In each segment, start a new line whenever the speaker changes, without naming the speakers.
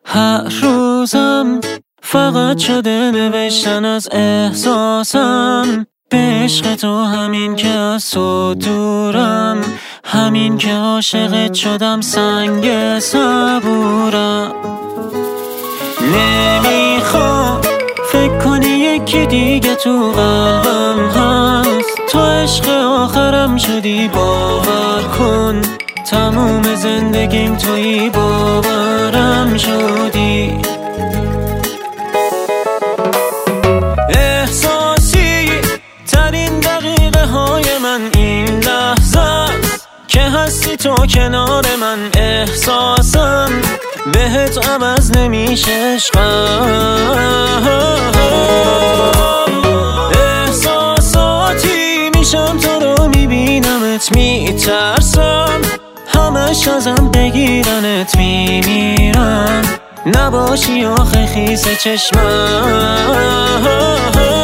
هر روزم فقط شده نوشتن از احساسم به عشق تو، همین که از تو دورم، همین که عاشقت شدم سنگ صبورم. نمیخوام فکر کنی یکی دیگه تو قلبم هست، تو عشق آخرم شدی باور کن، تموم زندگیم توی باورم شدی. احساسی ترین دقیقه های من این لحظه است که هستی تو کنار من، احساسم بهت عوض نمیشه عشقم. احساساتی میشم تو رو میبینمت میترسم، همش ازم بگیرنت میمیرم، نباشی آخه خیس چشمم.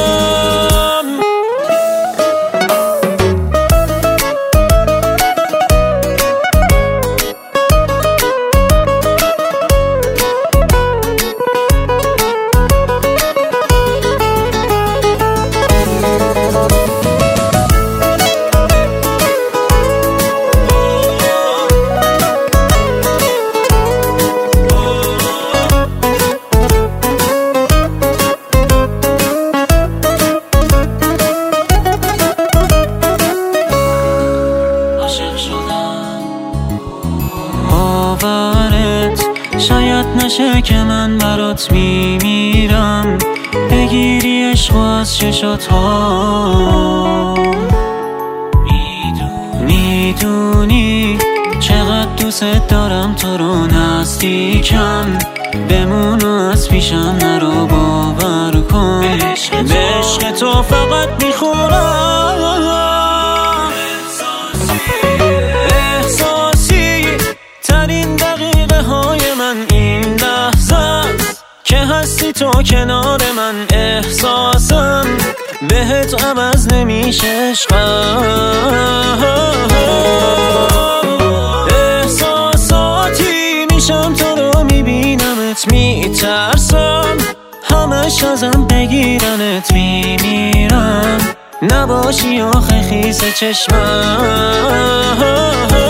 شاید نشه که من برات میمیرم، بگیری عشق از چشات ها. میدونی چقدر دوست دارم تو رو، نزدیکم بمون و از پیشم نرو، باور کن به عشق تو فقط میخورم. احساسی ترین دقیقه های من این لحظه است که هستی تو کنار من، احساسم بهت عوض نمیشه عشقم. احساساتی میشم تو رو میبینمت میترسم، همش ازم بگیرنت میمیرم، نباشی آخه خیس چشمم.